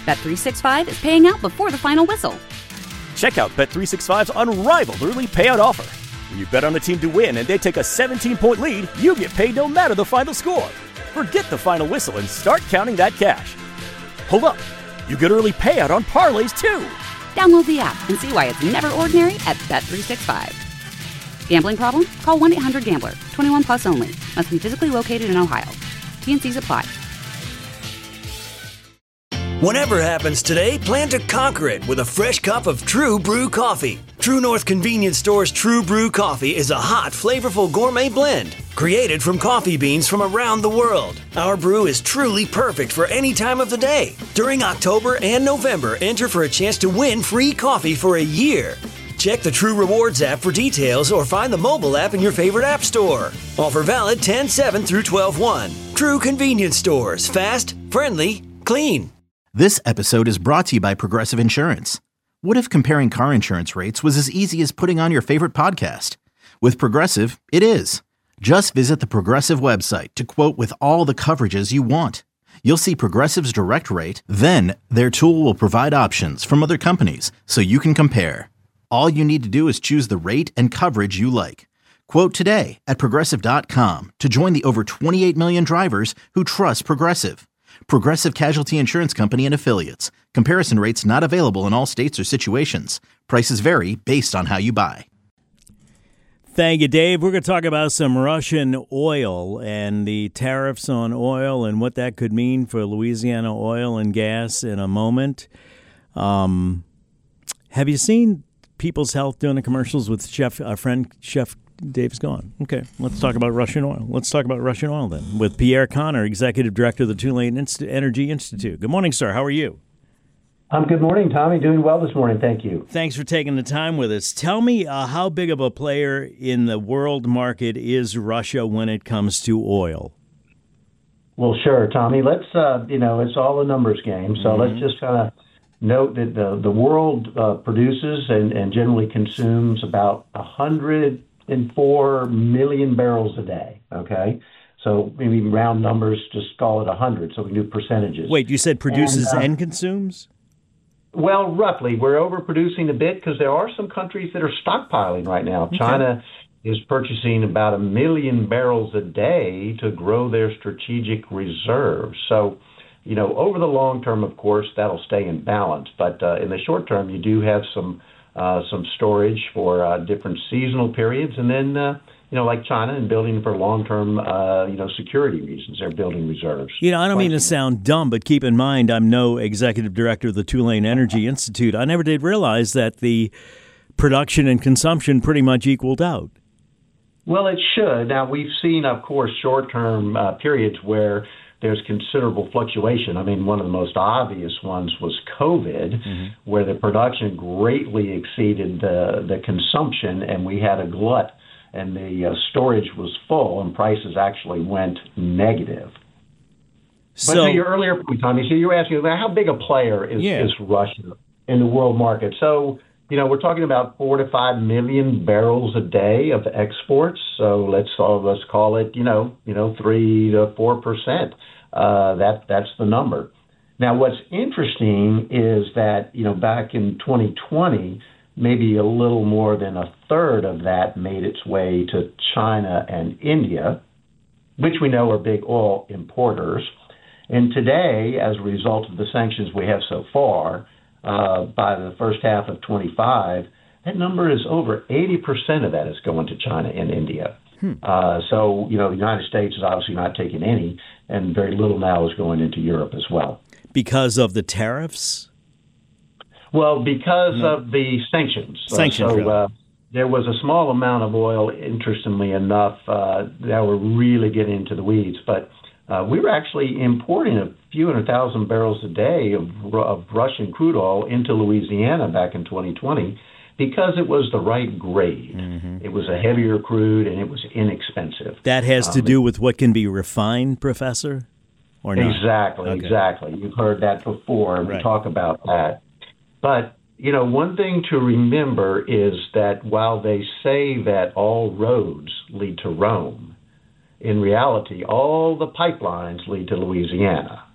Bet365 is paying out before the final whistle. Check out Bet365's unrivaled early payout offer. When you bet on a team to win and they take a 17-point lead, you get paid no matter the final score. Forget the final whistle and start counting that cash. Hold up. You get early payout on parlays, too. Download the app and see why it's never ordinary at Bet365. Gambling problem? Call 1-800-GAMBLER. 21 plus only. Must be physically located in Ohio. T&Cs apply. Whatever happens today, plan to conquer it with a fresh cup of True Brew coffee. True North Convenience Store's True Brew coffee is a hot, flavorful gourmet blend created from coffee beans from around the world. Our brew is truly perfect for any time of the day. During October and November, enter for a chance to win free coffee for a year. Check the True Rewards app for details or find the mobile app in your favorite app store. Offer valid 10/7 through 12/1. True Convenience Stores. Fast, friendly, clean. This episode is brought to you by Progressive Insurance. What if comparing car insurance rates was as easy as putting on your favorite podcast? With Progressive, it is. Just visit the Progressive website to quote with all the coverages you want. You'll see Progressive's direct rate, then their tool will provide options from other companies so you can compare. All you need to do is choose the rate and coverage you like. Quote today at Progressive.com to join the over 28 million drivers who trust Progressive. Progressive Casualty Insurance Company and Affiliates. Comparison rates not available in all states or situations. Prices vary based on how you buy. Thank you, Dave. We're going to talk about some Russian oil and the tariffs on oil and what that could mean for Louisiana oil and gas in a moment. Have you seen People's Health doing the commercials with our friend Chef Dave's gone? Okay, let's talk about Russian oil. Let's talk about Russian oil then with Pierre Connor, Executive Director of the Tulane Energy Institute. Good morning, sir. How are you? Good morning, Tommy. Doing well this morning. Thank you. Thanks for taking the time with us. Tell me how big of a player in the world market is Russia when it comes to oil? Well, sure, Tommy. Let's, it's all a numbers game. So let's just kind of note that the world produces and generally consumes about 104 million barrels a day, okay? So maybe round numbers, just call it 100, so we do percentages. Wait, you said produces and consumes? Well, roughly. We're overproducing a bit because there are some countries that are stockpiling right now. Okay. China is purchasing about 1 million barrels a day to grow their strategic reserves. So, over the long term, of course, that'll stay in balance. But in the short term, you do have some storage for different seasonal periods. And then, like China and building for long-term, security reasons, they're building reserves. I don't mean to sound dumb, but keep in mind I'm no executive director of the Tulane Energy Institute. I never did realize that the production and consumption pretty much equaled out. Well, it should. Now, we've seen, of course, short-term periods where there's considerable fluctuation. I mean, one of the most obvious ones was COVID, where the production greatly exceeded the consumption, and we had a glut, and the storage was full, and prices actually went negative. But to your earlier point, Tommy, so you were asking how big a player is Russia in the world market. So, we're talking about 4 to 5 million barrels a day of exports. So let's call it, 3 to 4%. That's the number. Now, what's interesting is that, back in 2020, maybe a little more than a third of that made its way to China and India, which we know are big oil importers. And today, as a result of the sanctions we have so far, by the first half of 25, that number is over 80% of that is going to China and India. So, the United States is obviously not taking any, and very little now is going into Europe as well. Because of the tariffs? Well, because of the sanctions. There was a small amount of oil, interestingly enough, that were really getting into the weeds. But we were actually importing a few 100,000 barrels a day of Russian crude oil into Louisiana back in 2020 because it was the right grade. It was a heavier crude, and it was inexpensive. That has to do with what can be refined, Professor, or not? Exactly. You've heard that before, and we talk about that. But, one thing to remember is that while they say that all roads lead to Rome, in reality, all the pipelines lead to Louisiana.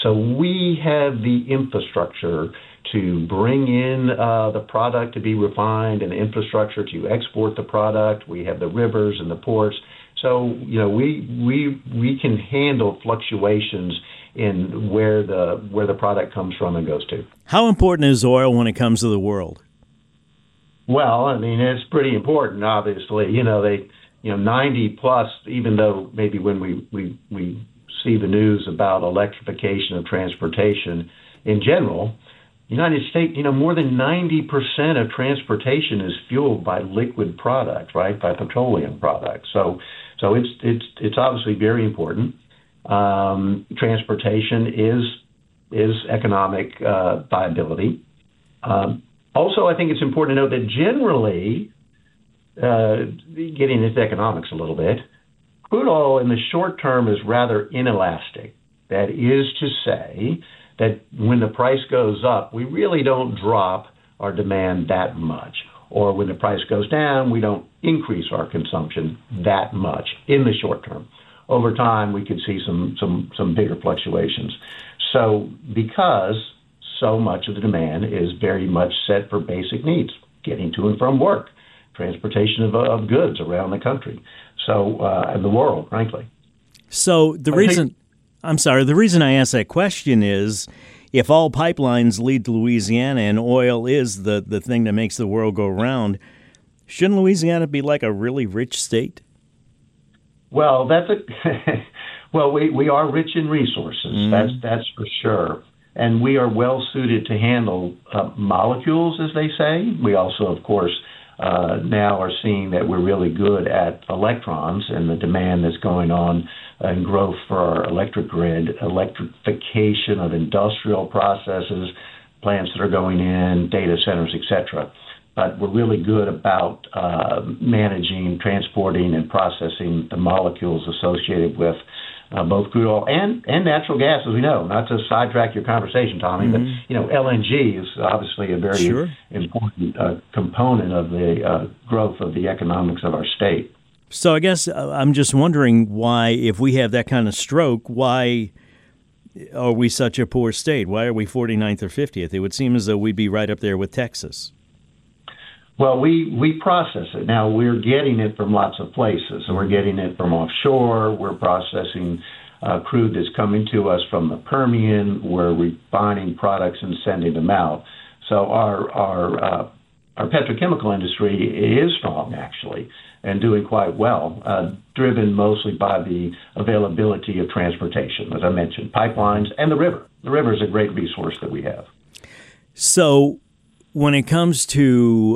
So we have the infrastructure to bring in the product to be refined and infrastructure to export the product. We have the rivers and the ports. So, we can handle fluctuations in where the product comes from and goes to. How important is oil when it comes to the world? Well, I mean, it's pretty important, obviously. 90 plus, even though maybe when we see the news about electrification of transportation in general, United States, more than 90% of transportation is fueled by liquid products, right, by petroleum products. So it's obviously very important. Transportation is economic viability. Also, I think it's important to note that generally, getting into economics a little bit, crude oil in the short term is rather inelastic. That is to say that when the price goes up, we really don't drop our demand that much. Or when the price goes down, we don't increase our consumption that much in the short term. Over time, we could see some bigger fluctuations. So because so much of the demand is very much set for basic needs, getting to and from work, transportation of goods around the country, and the world, frankly. So the reason I ask that question is, if all pipelines lead to Louisiana and oil is the thing that makes the world go round, shouldn't Louisiana be like a really rich state? Well, we are rich in resources. That's for sure. And we are well suited to handle molecules, as they say. We also, of course, now are seeing that we're really good at electrons and the demand that's going on and growth for our electric grid, electrification of industrial processes, plants that are going in, data centers, etc. But we're really good about managing, transporting, and processing the molecules associated with both crude oil and natural gas, as we know. Not to sidetrack your conversation, Tommy, but LNG is obviously a very important component of the growth of the economics of our state. So I guess I'm just wondering why, if we have that kind of stroke, why are we such a poor state? Why are we 49th or 50th? It would seem as though we'd be right up there with Texas. Well, we process it. Now, we're getting it from lots of places. We're getting it from offshore. We're processing crude that's coming to us from the Permian. We're refining products and sending them out. So our petrochemical industry is strong, actually, and doing quite well, driven mostly by the availability of transportation, as I mentioned, pipelines and the river. The river is a great resource that we have. So when it comes to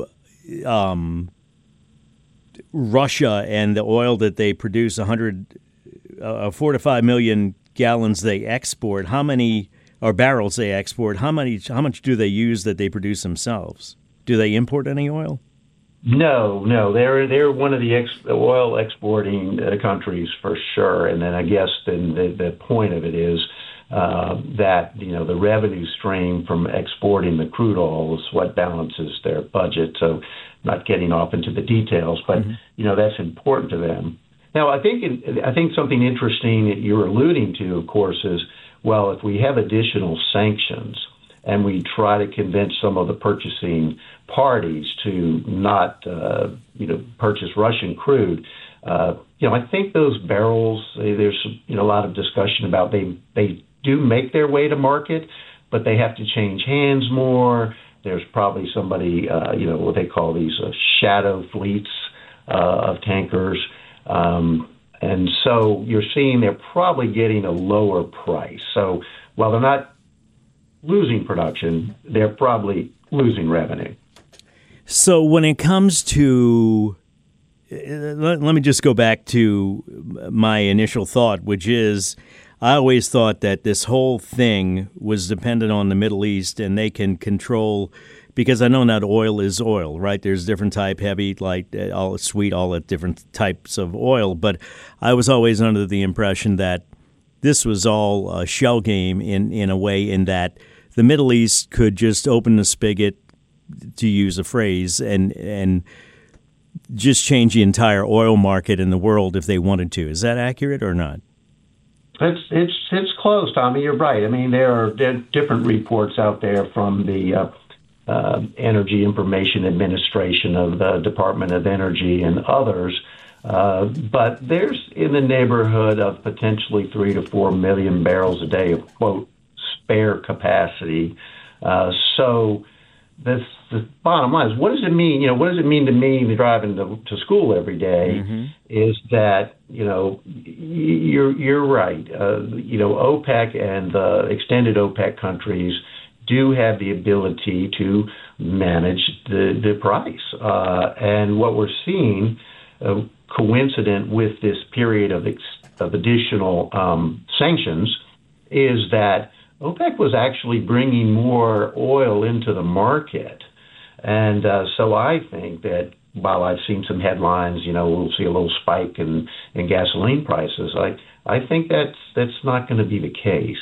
Russia and the oil that they produce, 4 to 5 million gallons they export, how many, or barrels they export, how much do they use that they produce themselves? Do they import any oil? No, they're one of the oil exporting countries for sure. And then I guess the point of it is that the revenue stream from exporting the crude oil is what balances their budget. So, not getting off into the details, but that's important to them. Now, I think something interesting that you're alluding to, of course, is if we have additional sanctions and we try to convince some of the purchasing parties to not purchase Russian crude. I think those barrels, there's a lot of discussion about they do make their way to market, but they have to change hands more. There's probably somebody, what they call these shadow fleets of tankers. And so you're seeing they're probably getting a lower price. So while they're not losing production, they're probably losing revenue. So when it comes to, let me just go back to my initial thought, which is I always thought that this whole thing was dependent on the Middle East and they can control, because I know not oil is oil, right? There's different type, heavy, light, all sweet, all the different types of oil. But I was always under the impression that this was all a shell game in a way, in that the Middle East could just open the spigot, to use a phrase, and just change the entire oil market in the world if they wanted to. Is that accurate or not? It's close, Tommy. You're right. I mean, there are different reports out there from the Energy Information Administration of the Department of Energy and others, but there's in the neighborhood of potentially 3 to 4 million barrels a day of, quote, spare capacity. So the bottom line is, what does it mean? What does it mean to me driving to school every day? Mm-hmm. Is that, you're right. OPEC and the extended OPEC countries do have the ability to manage the price. And what we're seeing, coincident with this period of additional sanctions, is that OPEC was actually bringing more oil into the market. And so I think that while I've seen some headlines, we'll see a little spike in gasoline prices, I think that's not going to be the case.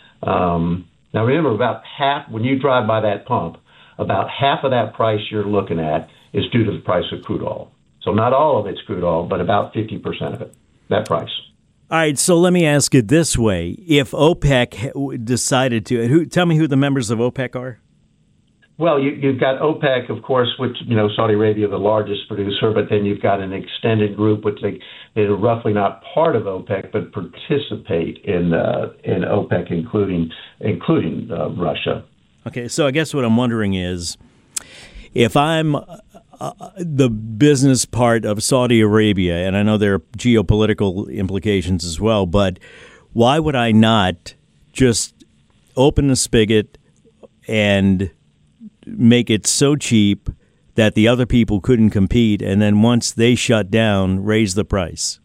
Now, remember, about half, when you drive by that pump, about half of that price you're looking at is due to the price of crude oil. So not all of it's crude oil, but about 50% of it, that price. All right, so let me ask it this way. If OPEC decided to, tell me who the members of OPEC are? Well, you've got OPEC, of course, which, Saudi Arabia, the largest producer, but then you've got an extended group, which they're roughly not part of OPEC, but participate in OPEC, including Russia. Okay, so I guess what I'm wondering is, if I'm the business part of Saudi Arabia, and I know there are geopolitical implications as well, but why would I not just open the spigot and make it so cheap that the other people couldn't compete, and then once they shut down, raise the price?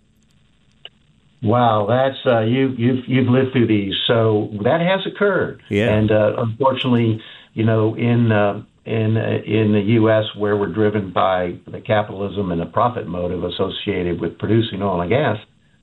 Wow, that's you've lived through these, so that has occurred. Yeah, and unfortunately, in the U.S., where we're driven by the capitalism and the profit motive associated with producing oil and gas,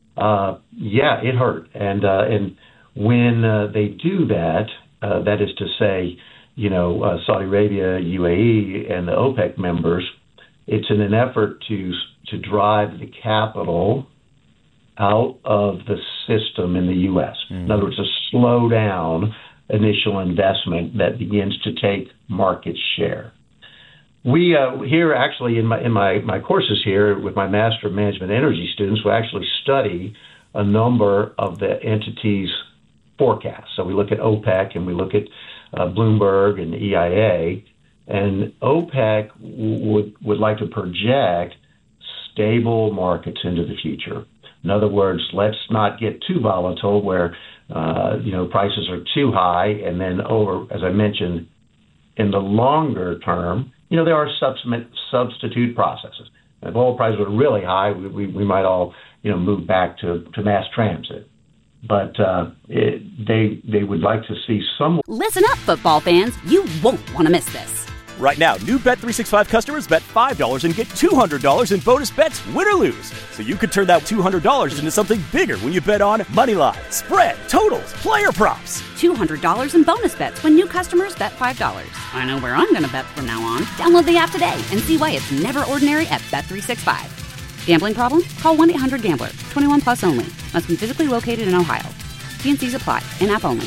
it hurt. And when they do that, that is to say, Saudi Arabia, UAE, and the OPEC members, it's in an effort to drive the capital out of the system in the U.S. Mm-hmm. In other words, to slow down initial investment that begins to take market share. We here actually in my courses here with my Master of Management Energy students, we actually study a number of the entities' forecasts. So we look at OPEC and we look at Bloomberg and EIA, and OPEC would like to project stable markets into the future. In other words, let's not get too volatile where prices are too high, and then as I mentioned, in the longer term, there are substitute processes. If oil prices were really high, we might all move back to mass transit. But they would like to see some. Listen up, football fans. You won't want to miss this. Right now, new Bet365 customers bet $5 and get $200 in bonus bets, win or lose. So you could turn that $200 into something bigger when you bet on money line, spread, totals, player props. $200 in bonus bets when new customers bet $5. I know where I'm going to bet from now on. Download the app today and see why it's never ordinary at Bet365. Gambling problem? Call 1-800-GAMBLER. 21 plus only. Must be physically located in Ohio. T&Cs apply. In-app only.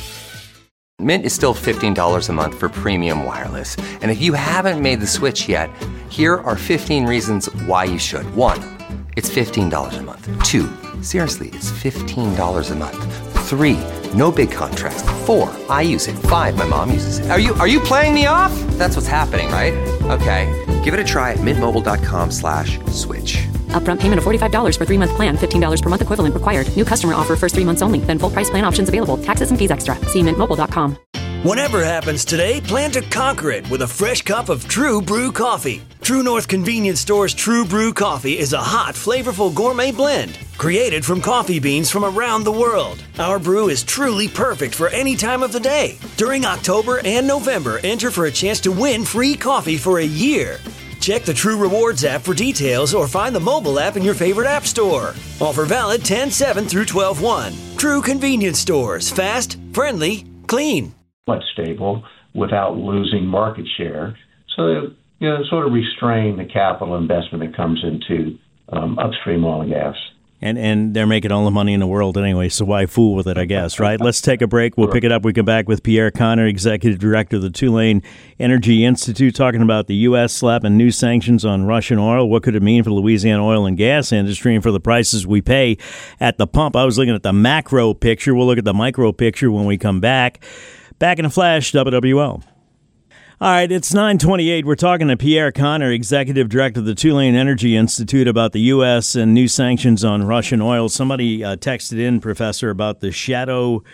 Mint is still $15 a month for premium wireless. And if you haven't made the switch yet, here are 15 reasons why you should. 1, it's $15 a month. 2, seriously, it's $15 a month. 3, no big contrast. 4, I use it. 5, my mom uses it. Are you playing me off? That's what's happening, right? Okay, give it a try at mintmobile.com/switch. Upfront payment of $45 for 3-month plan. $15 per month equivalent required. New customer offer first 3 months only. Then full price plan options available. Taxes and fees extra. See mintmobile.com. Whatever happens today, plan to conquer it with a fresh cup of True Brew coffee. True North Convenience Store's True Brew coffee is a hot, flavorful gourmet blend created from coffee beans from around the world. Our brew is truly perfect for any time of the day. During October and November, enter for a chance to win free coffee for a year. Check the True Rewards app for details or find the mobile app in your favorite app store. Offer valid 10/7 through 12/1. True Convenience Stores. Fast, friendly, clean. Much stable without losing market share. So, sort of restrain the capital investment that comes into upstream oil and gas. And they're making all the money in the world anyway, so why fool with it, I guess, right? Let's take a break. We'll pick it up. We come back with Pierre Connor, Executive Director of the Tulane Energy Institute, talking about the U.S. slapping new sanctions on Russian oil. What could it mean for the Louisiana oil and gas industry and for the prices we pay at the pump? I was looking at the macro picture. We'll look at the micro picture when we come back. Back in a flash, WWL. All right, it's 9:28. We're talking to Pierre Connor, Executive Director of the Tulane Energy Institute, about the U.S. and new sanctions on Russian oil. Somebody texted in, Professor, about the shadow,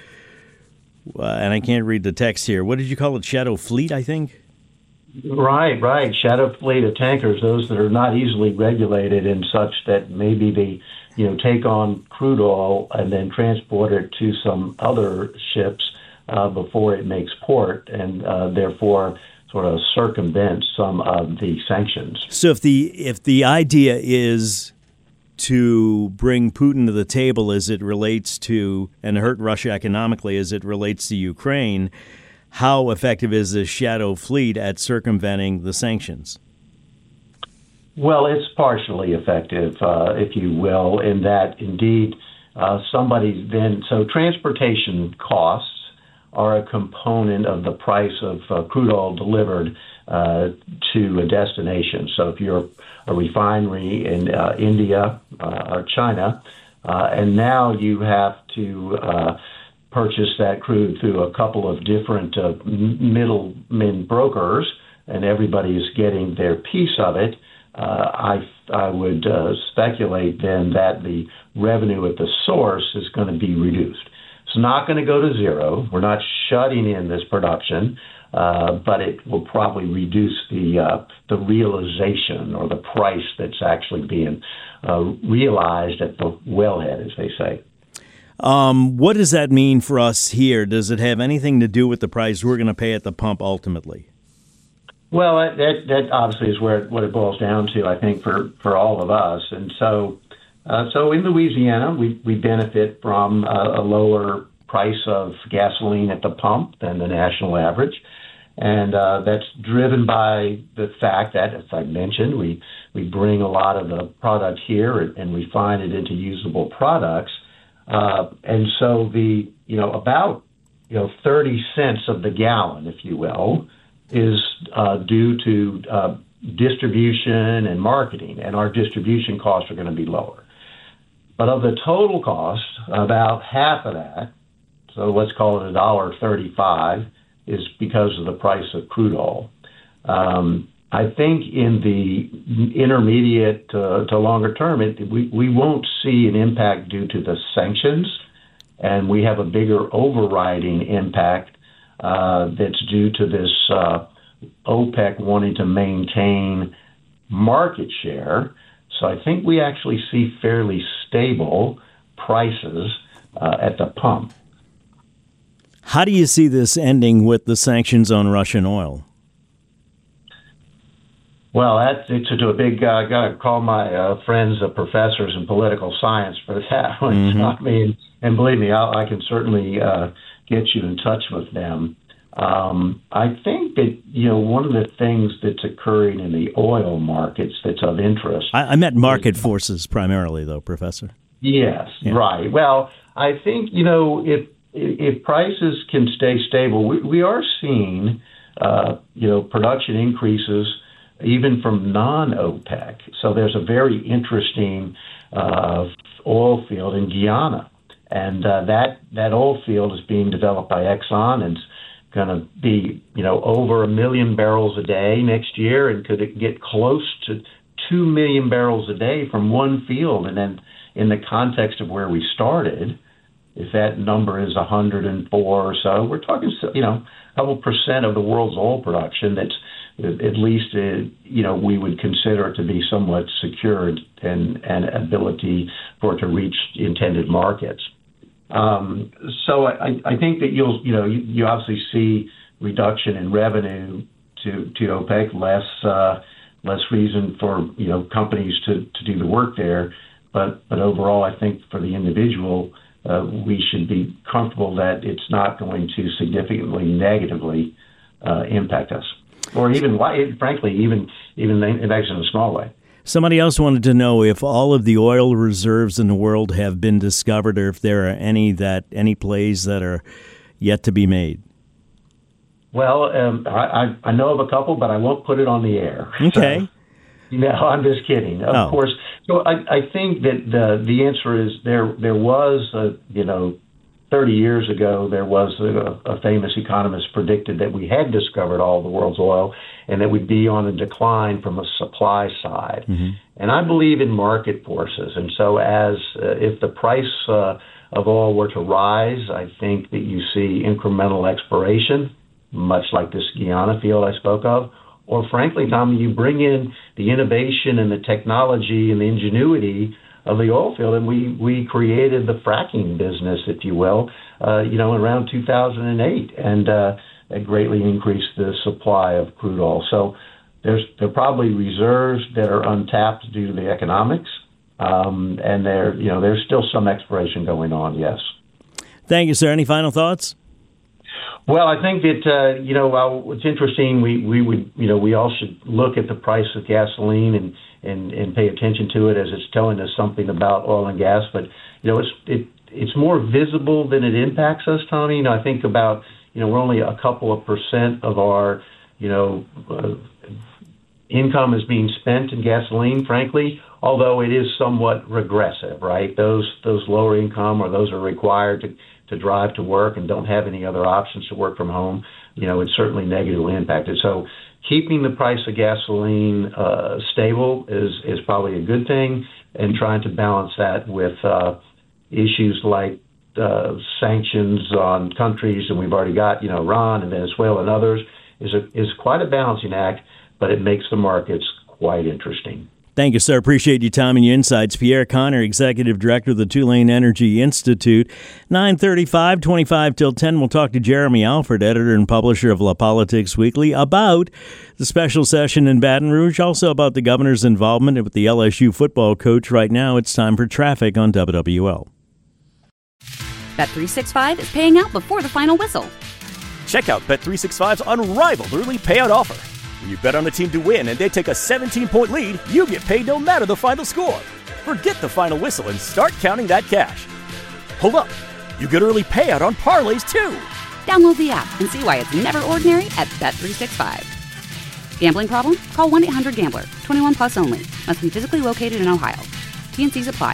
and I can't read the text here. What did you call it? Shadow fleet, I think? Right. Shadow fleet of tankers, those that are not easily regulated and such that maybe they, take on crude oil and then transport it to some other ships before it makes port, and therefore sort of circumvent some of the sanctions. So if the idea is to bring Putin to the table as it relates to, and hurt Russia economically as it relates to Ukraine, how effective is this shadow fleet at circumventing the sanctions? Well, it's partially effective, if you will, in that indeed so transportation costs are a component of the price of crude oil delivered to a destination. So if you're a refinery in India or China, and now you have to purchase that crude through a couple of different middlemen brokers, and everybody is getting their piece of it, I would speculate then that the revenue at the source is going to be reduced. It's not going to go to zero. We're not shutting in this production, but it will probably reduce the realization or the price that's actually being realized at the wellhead, as they say. What does that mean for us here? Does it have anything to do with the price we're going to pay at the pump ultimately? Well, that obviously is what it boils down to, I think, for all of us. And so in Louisiana, we benefit from a lower price of gasoline at the pump than the national average. And that's driven by the fact that, as I mentioned, we bring a lot of the product here and refine it into usable products. And so about 30 cents of the gallon, if you will, is due to distribution and marketing, and our distribution costs are going to be lower. But of the total cost, about half of that, so let's call it $1.35, is because of the price of crude oil. I think in the intermediate to longer term, we won't see an impact due to the sanctions, and we have a bigger overriding impact that's due to this OPEC wanting to maintain market share. So I think we actually see fairly stable prices at the pump. How do you see this ending with the sanctions on Russian oil? Well, it's a big. I got to call my friends, professors in political science, for that one. Mm-hmm. I mean, and believe me, I can certainly get you in touch with them. I think that one of the things that's occurring in the oil markets that's of interest. I meant market forces primarily, though, Professor. Yes, yeah. Right. Well, I think if prices can stay stable, we are seeing production increases even from non-OPEC. So there's a very interesting oil field in Guyana, and that oil field is being developed by Exxon and it's going to be over 1 million barrels a day next year, and could it get close to 2 million barrels a day from one field. And then in the context of where we started, if that number is 104 or so, we're talking a couple percent of the world's oil production that's at least we would consider it to be somewhat secured and ability for it to reach intended markets. So I think that you obviously see reduction in revenue to OPEC, less reason for companies to do the work there, but overall I think for the individual we should be comfortable that it's not going to significantly negatively impact us, or even frankly even in a small way. Somebody else wanted to know if all of the oil reserves in the world have been discovered, or if there are any plays that are yet to be made. Well, I know of a couple, but I won't put it on the air. Okay. So, no, I'm just kidding. Of course. So I think that the answer is there was 30 years ago, there was a famous economist predicted that we had discovered all the world's oil and that we'd be on a decline from a supply side. Mm-hmm. And I believe in market forces. And so if the price of oil were to rise, I think that you see incremental exploration, much like this Guyana field I spoke of. Or frankly, Tommy, you bring in the innovation and the technology and the ingenuity of the oil field, and we created the fracking business, if you will, around 2008, and it greatly increased the supply of crude oil. So there are probably reserves that are untapped due to the economics, and there's still some exploration going on. Yes. Thank you, sir. Any final thoughts? Well, I think that it's interesting. We all should look at the price of gasoline and pay attention to it as it's telling us something about oil and gas. But it's more visible than it impacts us, Tommy. I think about we're only a couple of % of our income is being spent in gasoline, frankly. Although it is somewhat regressive, right? Those lower income or those are required to drive to work and don't have any other options to work from home, it's certainly negatively impacted. So keeping the price of gasoline stable is probably a good thing, and trying to balance that with issues like sanctions on countries, and we've already got Iran and Venezuela and others, is quite a balancing act, but it makes the markets quite interesting. Thank you, sir. Appreciate your time and your insights. Pierre Connor, Executive Director of the Tulane Energy Institute. 9:35, 25 till 10. We'll talk to Jeremy Alford, editor and publisher of La Politics Weekly, about the special session in Baton Rouge, also about the governor's involvement with the LSU football coach. Right now, it's time for traffic on WWL. Bet365 is paying out before the final whistle. Check out Bet365's unrivaled early payout offer. When you bet on a team to win and they take a 17-point lead, you get paid no matter the final score. Forget the final whistle and start counting that cash. Hold up. You get early payout on parlays, too. Download the app and see why it's never ordinary at Bet365. Gambling problem? Call 1-800-GAMBLER. 21 plus only. Must be physically located in Ohio. T&Cs apply.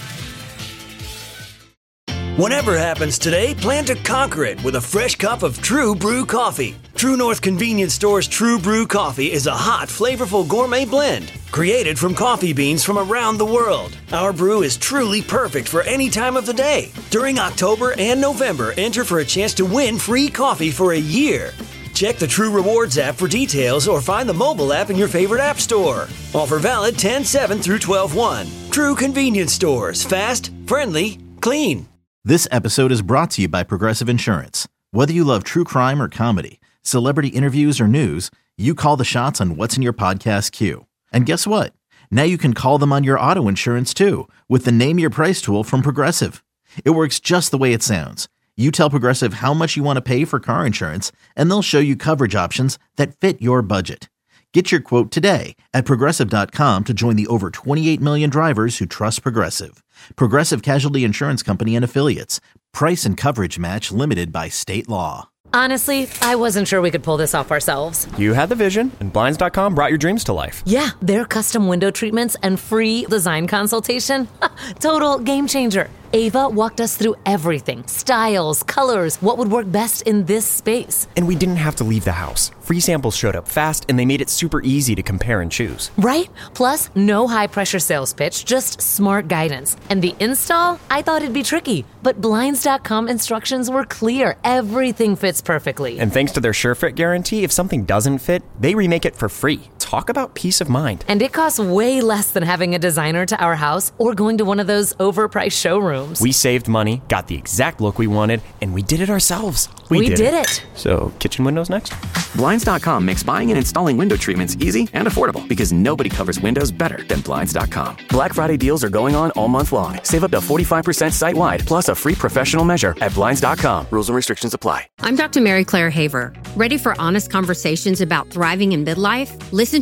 Whatever happens today, plan to conquer it with a fresh cup of True Brew coffee. True North Convenience Store's True Brew coffee is a hot, flavorful gourmet blend created from coffee beans from around the world. Our brew is truly perfect for any time of the day. During October and November, enter for a chance to win free coffee for a year. Check the True Rewards app for details or find the mobile app in your favorite app store. Offer valid 10/7 through 12/1. True Convenience Stores. Fast, friendly, clean. This episode is brought to you by Progressive Insurance. Whether you love true crime or comedy, celebrity interviews or news, you call the shots on what's in your podcast queue. And guess what? Now you can call them on your auto insurance too, with the Name Your Price tool from Progressive. It works just the way it sounds. You tell Progressive how much you want to pay for car insurance, and they'll show you coverage options that fit your budget. Get your quote today at Progressive.com to join the over 28 million drivers who trust Progressive. Progressive Casualty Insurance Company and Affiliates. Price and coverage match limited by state law. Honestly, I wasn't sure we could pull this off ourselves. You had the vision, and Blinds.com brought your dreams to life. Yeah, their custom window treatments and free design consultation. Total game changer. Ava walked us through everything. Styles, colors, what would work best in this space. And we didn't have to leave the house. Free samples showed up fast, and they made it super easy to compare and choose. Right? Plus, no high-pressure sales pitch, just smart guidance. And the install? I thought it'd be tricky, but Blinds.com instructions were clear. Everything fits perfectly. And thanks to their SureFit guarantee, if something doesn't fit, they remake it for free. Talk about peace of mind. And it costs way less than having a designer to our house or going to one of those overpriced showrooms. We saved money, got the exact look we wanted, and we did it ourselves. We did it. So, kitchen windows next? Blinds.com makes buying and installing window treatments easy and affordable because nobody covers windows better than Blinds.com. Black Friday deals are going on all month long. Save up to 45% site-wide, plus a free professional measure at Blinds.com. Rules and restrictions apply. I'm Dr. Mary Claire Haver. Ready for honest conversations about thriving in midlife? Listen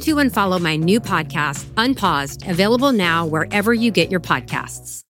to and follow my new podcast, Unpaused, available now wherever you get your podcasts.